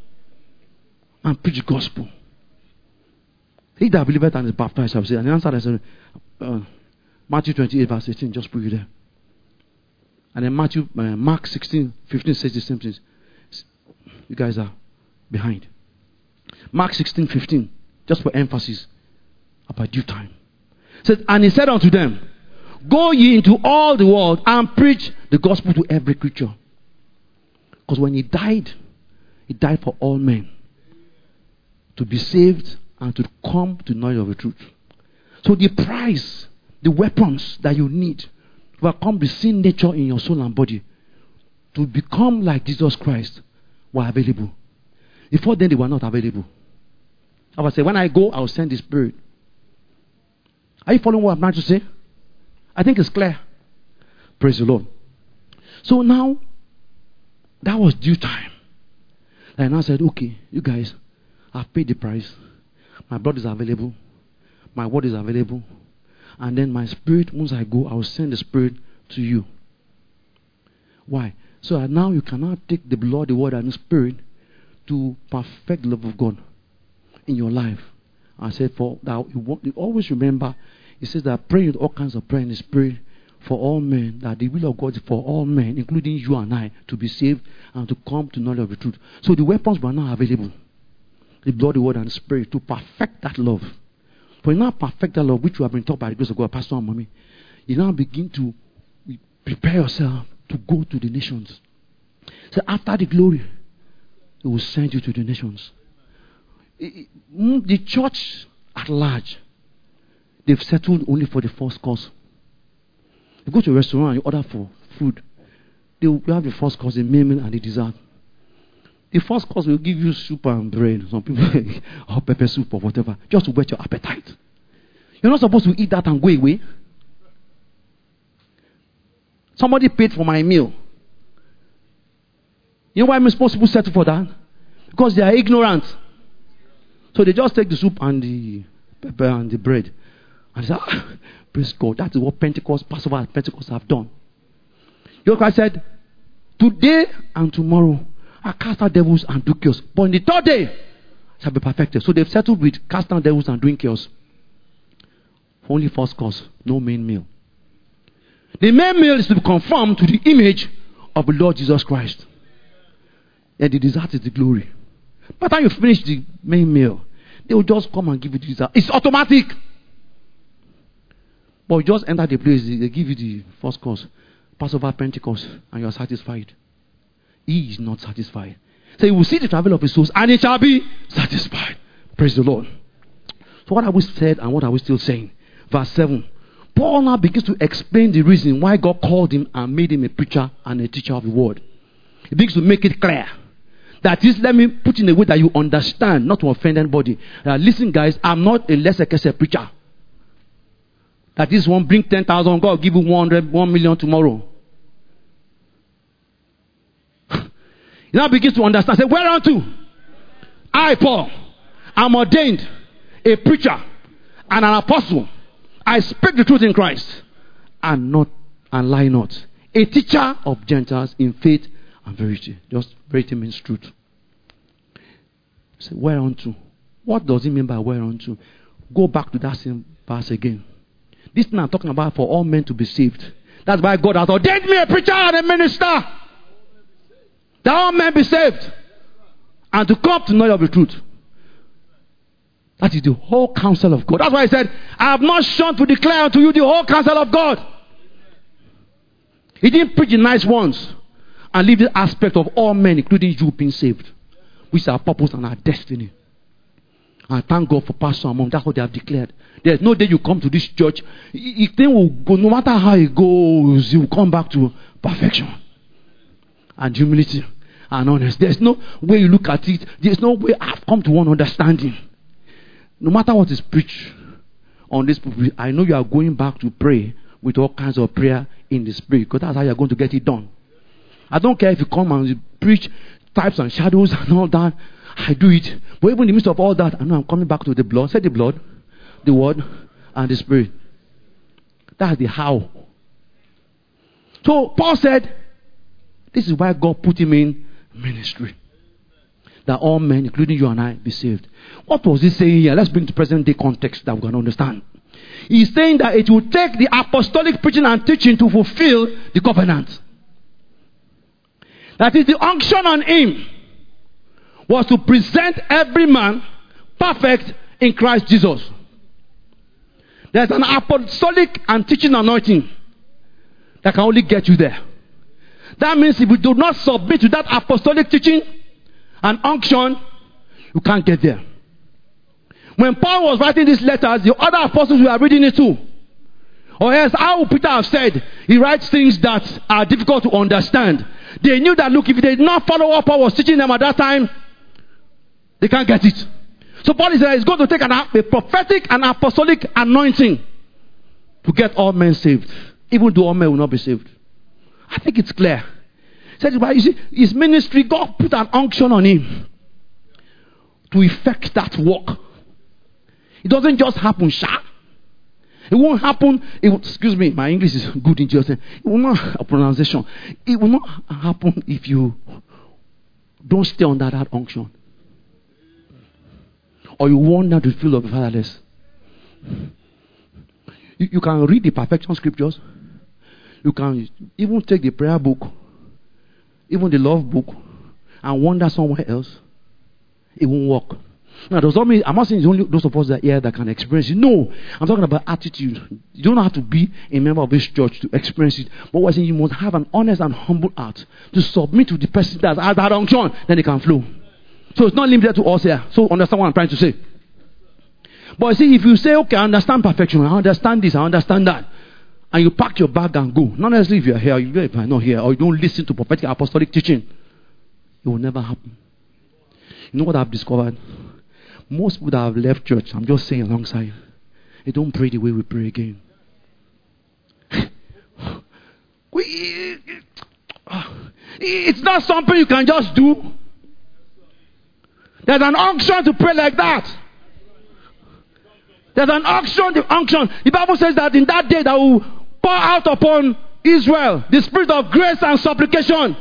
A: and preach the gospel. He that believeth and is baptized shall be saved. And the answer is uh, Matthew twenty-eight verse eighteen, just put it there. And then Matthew, uh, Mark sixteen, fifteen says the same things. You guys are behind. Mark sixteen, fifteen, just for emphasis, about due time. Said, and he said unto them, go ye into all the world and preach the gospel to every creature. Because when he died, he died for all men. To be saved and to come to knowledge of the truth. So the price, the weapons that you need to overcome the sin nature in your soul and body, to become like Jesus Christ, were available. Before then, they were not available. I would say, when I go, I will send the Spirit. Are you following what I'm trying to say? I think it's clear. Praise the Lord. So now, that was due time. And I said, okay, you guys, I've paid the price. My blood is available. My word is available. And then my spirit, once I go, I will send the Spirit to you. Why? So that now you cannot take the blood, the word, and the Spirit to perfect the love of God in your life. I said, for that you, want, you always remember, it says that pray with all kinds of prayer in the Spirit for all men, that the will of God is for all men, including you and I, to be saved and to come to knowledge of the truth. So the weapons were now available. The blood, the word, and the Spirit to perfect that love. For you now perfect that love, which you have been taught by the grace of God, Pastor and Mommy, you now begin to prepare yourself to go to the nations. So after the glory, He will send you to the nations. The church at large, they've settled only for the first course. You go to a restaurant and you order for food, they will have the first course, the main meal, and the dessert. The first course will give you soup and bread, some people, or pepper soup or whatever, just to whet your appetite. You're not supposed to eat that and go away. Somebody paid for my meal. You know why I'm supposed to settle for that? Because they are ignorant. So they just take the soup and the pepper and the bread. And they say, ah, praise God, that is what Pentecost, Passover and Pentecost have done. You know what I said? Today and tomorrow, I cast out devils and do chaos. But on the third day, shall be perfected. So they've settled with casting out devils and doing chaos. Only first course, no main meal. The main meal is to be conformed to the image of the Lord Jesus Christ. And the dessert is the glory. By the time you finish the main meal, they will just come and give you the dessert. It's automatic. But you just enter the place, they give you the first course, Passover, Pentecost, and you are satisfied. He is not satisfied. So you will see the travel of his souls, and it shall be satisfied. Praise the Lord. So what have we said, and what are we still saying? Verse seven. Paul now begins to explain the reason why God called him and made him a preacher and a teacher of the word. He begins to make it clear. That is, let me put in a way that you understand, not to offend anybody. Uh, listen, guys, I'm not a lesser case preacher. That this one bring ten thousand, God will give you one hundred, one million tomorrow. You now begin to understand. Say, whereunto? I, Paul, am ordained a preacher and an apostle. I speak the truth in Christ and not and lie not. A teacher of Gentiles in faith and verity. Just verity means truth. Say, whereunto? What does it mean by whereunto? Go back to that same verse again. This thing I'm talking about for all men to be saved. That's why God has ordained me a preacher and a minister. That all men be saved. And to come to knowledge of the truth. That is the whole counsel of God. That's why I said, I have not shunned to declare unto you the whole counsel of God. He didn't preach the nice ones and leave the aspect of all men, including you, being saved, which is our purpose and our destiny. And thank God for Pastor and Mom. That's what they have declared. There's no day you come to this church, if they will go, no matter how it goes, you will come back to perfection and humility and honesty. There's no way you look at it. There's no way I've come to one understanding. No matter what is preached on this pulpit, I know you are going back to pray with all kinds of prayer in the spirit, because that's how you're going to get it done. I don't care if you come and you preach types and shadows and all that. I do it. But even in the midst of all that, I know I'm coming back to the blood. Say the blood, the word, and the spirit. That's the how. So Paul said, this is why God put him in ministry. That all men, including you and I, be saved. What was he saying here? Let's bring to present day context that we can understand. He's saying that it will take the apostolic preaching and teaching to fulfill the covenant. That is, the unction on him was to present every man perfect in Christ Jesus. There's an apostolic and teaching anointing that can only get you there. That means if you do not submit to that apostolic teaching and unction, you can't get there. When Paul was writing these letters, the other apostles were reading it too. Or else, how Peter have said, he writes things that are difficult to understand. They knew that, look, if they did not follow what Paul was teaching them at that time, they can't get it. So Paul is saying it's going to take an, a prophetic and apostolic anointing to get all men saved. Even though all men will not be saved. I think it's clear. Said, you see, his ministry, God put an unction on him to effect that work. It doesn't just happen, sha. It won't happen. It will, excuse me, my English is good in Jesus. It will not a pronunciation. It will not happen if you don't stay under that unction, or you wander the field of the fatherless. You, you can read the perfection scriptures. You can even take the prayer book, even the love book, and wander somewhere else. It won't work. Now, does that mean, I'm not saying it's only those of us that are here that can experience it. No, I'm talking about attitude. You don't have to be a member of this church to experience it. But what I'm saying, you must have an honest and humble heart to submit to the person that has that unction, then it can flow. So it's not limited to us here. So understand what I'm trying to say. But you see, if you say, okay, I understand perfection, I understand this, I understand that, and you pack your bag and go, not necessarily if you're here, if you're not here, or you don't listen to prophetic apostolic teaching, it will never happen. You know what I've discovered? Most people that have left church, I'm just saying alongside, they don't pray the way we pray again. we, it's not something you can just do. There's an unction to pray like that. There's an unction, the unction. The Bible says that in that day that will pour out upon Israel the spirit of grace and supplication.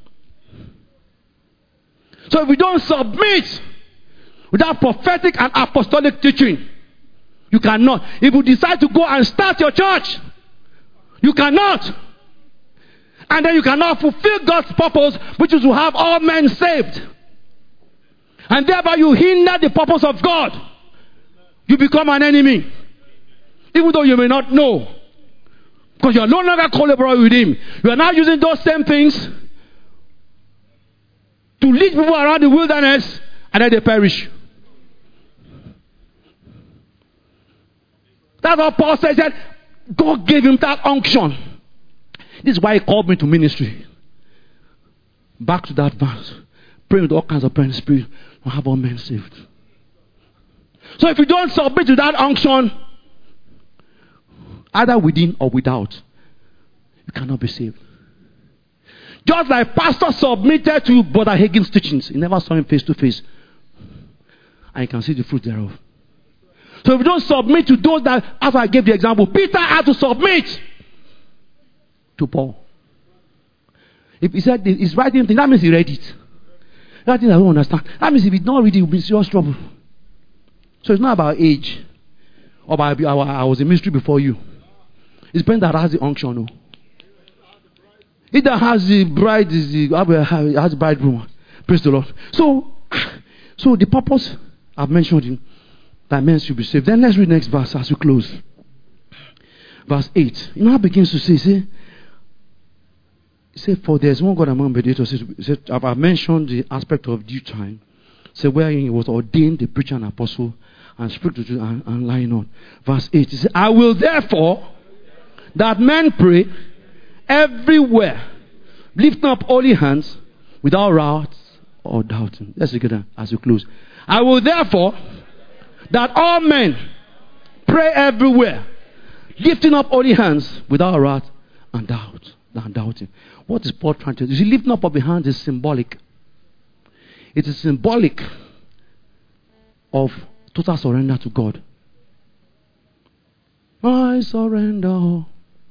A: So if we don't submit without prophetic and apostolic teaching, you cannot. If you decide to go and start your church, you cannot. And then you cannot fulfill God's purpose, which is to have all men saved. And thereby you hinder the purpose of God. You become an enemy. Even though you may not know. Because you are no longer collaborating with him. You are now using those same things to lead people around the wilderness, and then they perish. That's what Paul said. That God gave him that unction. This is why he called me to ministry. Back to that verse. Praying with all kinds of prayer in the spirit to have all men saved. So if you don't submit to that unction, either within or without, you cannot be saved. Just like pastor submitted to Brother Hagin's teachings. He never saw him face to face. And you can see the fruit thereof. So if you don't submit to those that, as I gave the example, Peter had to submit to Paul. If he said he's writing things, that means he read it. That thing I don't understand. That means if he don't read it, he'll be in serious trouble. So it's not about age. Or about I was in ministry before you. It's depends that has the unction. No? It that has the bride is the has the bridegroom. Praise the Lord. So, so the purpose I've mentioned in that men should be saved. Then let's read the next verse as we close. Verse eight. You know how it begins to say, say, say for there's one God among mediators. Say, I've mentioned the aspect of due time. Say where he was ordained the preacher and apostle and speak to truth and, and lying on. Verse eight. He said, I will therefore that men pray everywhere, lifting up holy hands without wrath or doubting. Let's look at that as we close. I will therefore that all men pray everywhere, lifting up holy hands without wrath and doubt. And doubting. What is Paul trying to do? You see, lifting up of the hands is symbolic. It is symbolic of total surrender to God. I surrender.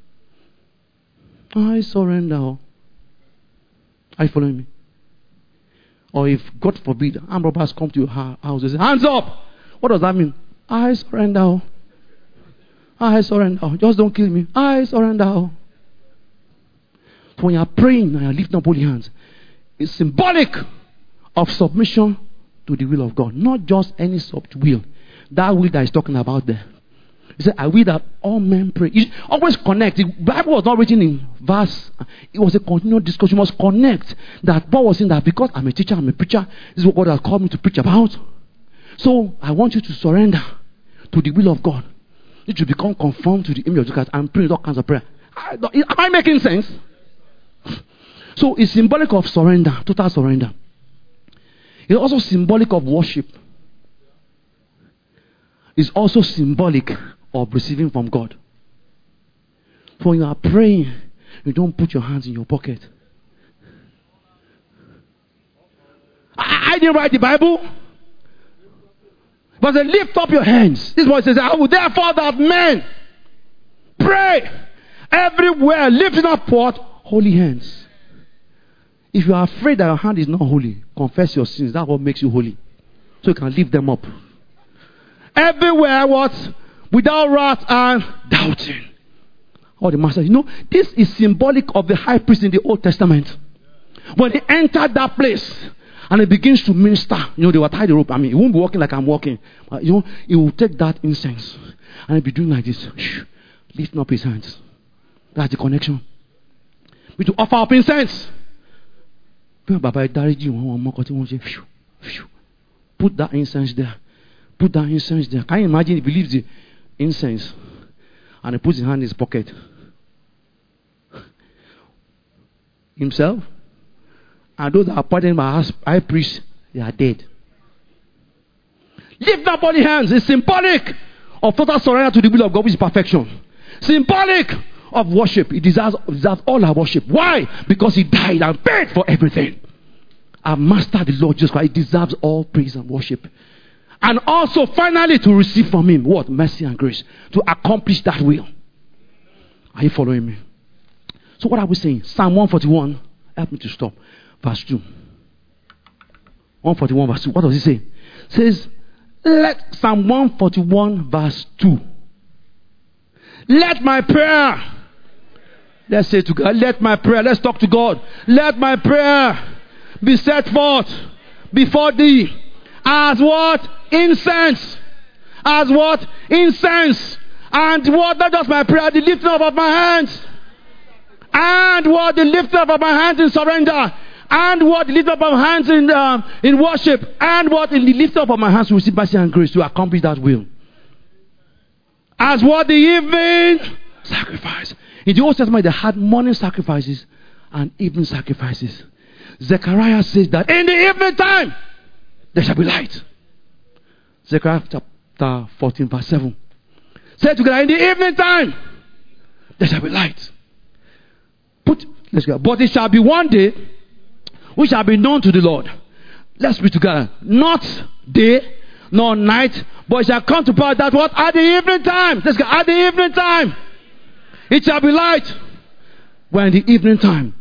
A: I surrender. Are you following me? Or if, God forbid, armed robbers come to your house and say, hands up! What does that mean? I surrender. I surrender. Just don't kill me. I surrender. So when you are praying and you are lifting up holy hands, it's symbolic of submission to the will of God. Not just any soft will. That will that is talking about there. He said, I will that all men pray. You always connect. The Bible was not written in verse. It was a continual discussion. You must connect. That Paul was saying that because I'm a teacher, I'm a preacher, this is what God has called me to preach about. So I want you to surrender to the will of God. You should become conformed to the image of God and pray all kinds of prayer. I, am I making sense? So it's symbolic of surrender, total surrender. It's also symbolic of worship. It's also symbolic of receiving from God. So when you are praying, you don't put your hands in your pocket. I, I didn't write the Bible. But say, lift up your hands. This is what it says. I will therefore that men pray everywhere, lifting up what? Holy hands. If you are afraid that your hand is not holy, confess your sins. That's what makes you holy. So you can lift them up. Everywhere what? Without wrath and doubting. Oh, the master. You know, this is symbolic of the high priest in the Old Testament. When he entered that place, and he begins to minister. You know, they will tie the rope. I mean, he won't be walking like I'm walking. But, you know, he will take that incense. And he'll be doing like this. Lifting up his hands. That's the connection. We to offer up incense. Put that incense there. Put that incense there. Can you imagine if he leaves the incense and he puts his hand in his pocket? Himself? And those that are appointed by high priest, they are dead. Lift up all the hands. It's symbolic of total surrender to the will of God, which is perfection. Symbolic of worship. He deserves, deserves all our worship. Why? Because he died and paid for everything. Our master, the Lord Jesus Christ, he deserves all praise and worship. And also, finally, to receive from him what? Mercy and grace. To accomplish that will. Are you following me? So what are we saying? Psalm one forty-one. Help me to stop. Verse two. one forty-one verse two. What does it say? It says, let Psalm one forty-one verse two. Let my prayer Let's say to God, let my prayer, let's talk to God. Let my prayer be set forth before thee as what? Incense. As what? Incense. And what? Not just my prayer, the lifting up of my hands. And what? The lifting up of my hands in surrender. And what? The lifting up of my hands in, um, in worship. And what? In the lifting up of my hands to receive mercy and grace to accomplish that will. As what? The evening sacrifice. In the Old Testament, they had morning sacrifices and evening sacrifices. Zechariah says that in the evening time, there shall be light. Zechariah chapter fourteen, verse seven. Say together, in the evening time, there shall be light. Put, let's go. But it shall be one day which shall be known to the Lord. Let's be together. Not day, nor night, but it shall come to pass that what? At the evening time. Let's go. At the evening time, it shall be light. When in the evening time.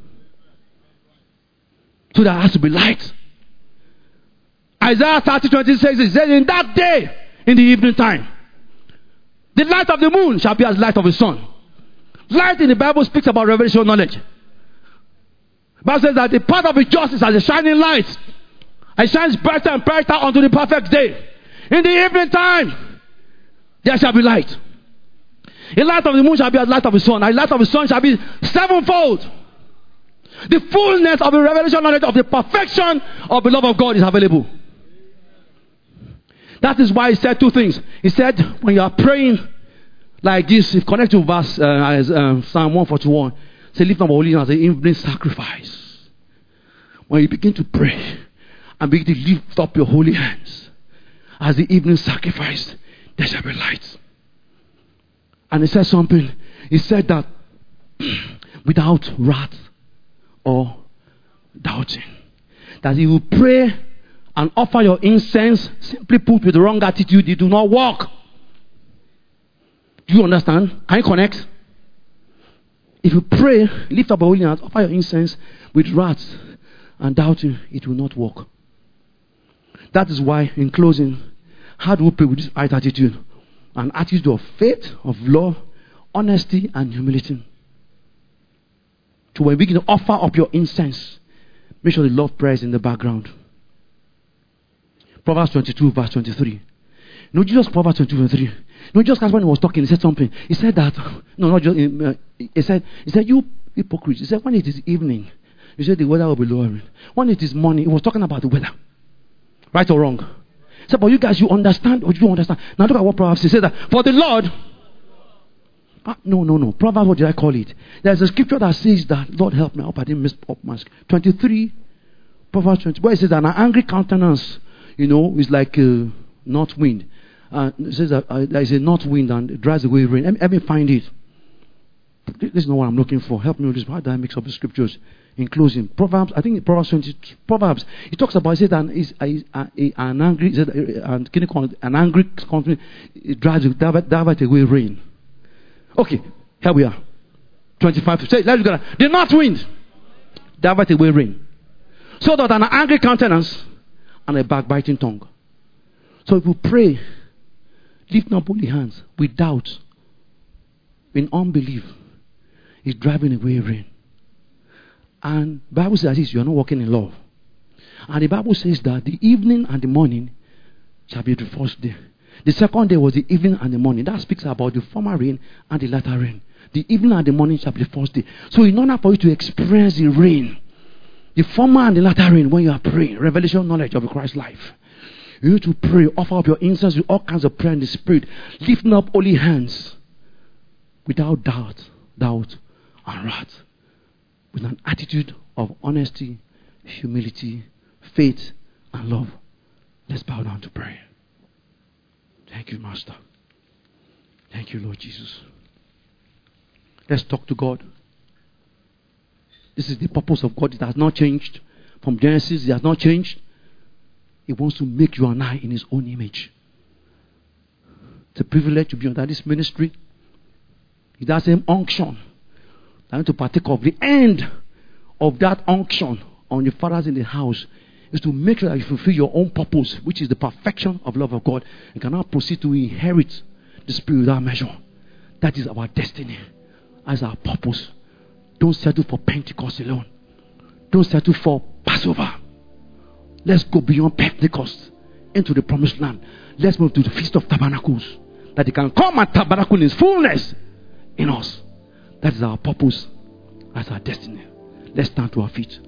A: So there has to be light. Isaiah thirty, twenty-six, it says, in that day, in the evening time, the light of the moon shall be as light of the sun. Light in the Bible speaks about revelation knowledge. The Bible says that the path of the justice as a shining light, and shines brighter and brighter unto the perfect day. In the evening time, there shall be light. The light of the moon shall be as light of the sun, and the light of the sun shall be sevenfold. The fullness of the revelation knowledge of the perfection of the love of God is available. That is why he said two things. He said, when you are praying like this, if connect to verse uh, uh, Psalm one forty-one, say, lift up holy as an evening sacrifice. When you begin to pray and begin to lift up your holy hands as the evening sacrifice, there shall be light. And he said something. He said that without wrath or doubting, that you will pray and offer your incense, simply put, with the wrong attitude, it do not work. Do you understand? Can you connect? If you pray, lift up your holy hands, offer your incense with wrath and doubting, it will not work. That is why, in closing, how do we pray with this right attitude? An attitude of faith, of love, honesty, and humility. So when we begin to offer up your incense, make sure the love prayer is in the background. Proverbs twenty-two, verse twenty-three. No, Jesus, Proverbs twenty-two, verse three. No, just as when he was talking, he said something. He said that, no, not just, uh, he said, he said, you hypocrites. He said, when it is evening, you said the weather will be lowering. When it is morning, he was talking about the weather. Right or wrong? He said, but you guys, you understand or you don't understand? Now look at what Proverbs says. He said that, for the Lord, ah, no, no, no. Proverbs, what did I call it? There's a scripture that says that, Lord help me. I hope I didn't miss up my twenty-three, Proverbs twenty, where it says that an angry countenance, you know, is like a north wind. Uh, it says that uh, there is a north wind and it drives away rain. Let me, let me find it. This is not what I'm looking for. Help me with this. How do I mix up the scriptures? In closing, Proverbs, I think Proverbs twenty, Proverbs, it talks about, it says that is a, a, a, an angry, it says, and can you call it, an angry country, it drives drives away rain. Okay, here we are. twenty-five. Say, let's go. The north wind drives away rain. So that an angry countenance and a backbiting tongue. So if we pray, lift up holy hands with doubt, in unbelief, is driving away rain. And the Bible says this, you are not walking in love. And the Bible says that the evening and the morning shall be the first day. The second day was the evening and the morning. That speaks about the former rain and the latter rain. The evening and the morning shall be the first day. So in order for you to experience the rain, the former and the latter rain, when you are praying, revelation knowledge of Christ's life, you need to pray, offer up your incense with all kinds of prayer in the spirit, lifting up holy hands without doubt, doubt and wrath, with an attitude of honesty, humility, faith, and love. Let's bow down to prayer. Thank you, Master. Thank you, Lord Jesus. Let's talk to God. This is the purpose of God. It has not changed. From Genesis, it has not changed. He wants to make you and I in His own image. It's a privilege to be under this ministry. It's that same unction. I want to partake of the end of that unction on the fathers in the house is to make sure that you fulfill your own purpose, which is the perfection of love of God, and can now proceed to inherit the Spirit without measure. That is our destiny. As our purpose. Don't settle for Pentecost alone. Don't settle for Passover. Let's go beyond Pentecost into the promised land. Let's move to the Feast of Tabernacles. That He can come and tabernacle in His fullness in us. That is our purpose. That's our destiny. Let's stand to our feet.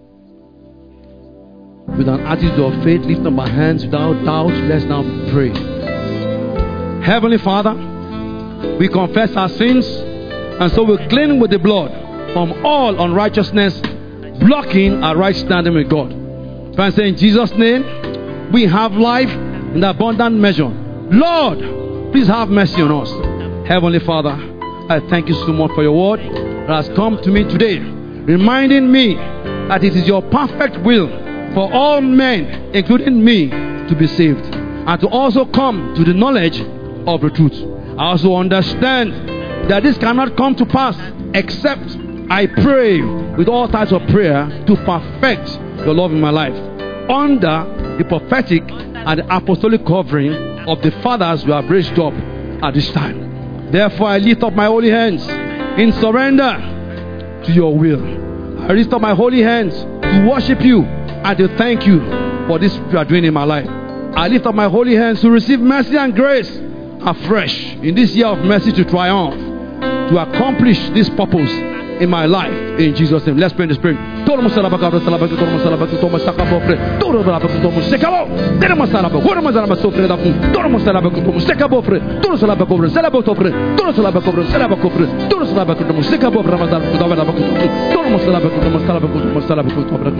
A: With an attitude of faith, lift up our hands without doubt. Let's now pray. Heavenly Father, we confess our sins, and so we clean with the blood from all unrighteousness, blocking our right standing with God. If I say in Jesus' name, we have life in abundant measure. Lord, please have mercy on us. Heavenly Father, I thank you so much for your word that has come to me today, reminding me that it is your perfect will for all men, including me, to be saved and to also come to the knowledge of the truth. I also understand that this cannot come to pass except I pray with all types of prayer to perfect your love in my life under the prophetic and the apostolic covering of the fathers who have raised up at this time. Therefore, I lift up my holy hands in surrender to your will. I lift up my holy hands to worship you and to thank you for this you are doing in my life. I lift up my holy hands to receive mercy and grace afresh in this year of mercy to triumph, to accomplish this purpose in my life. In Jesus' name, let's pray in the Spirit.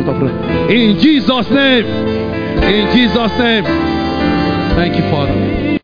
A: In Jesus' name, in Jesus' name. Thank you, Father.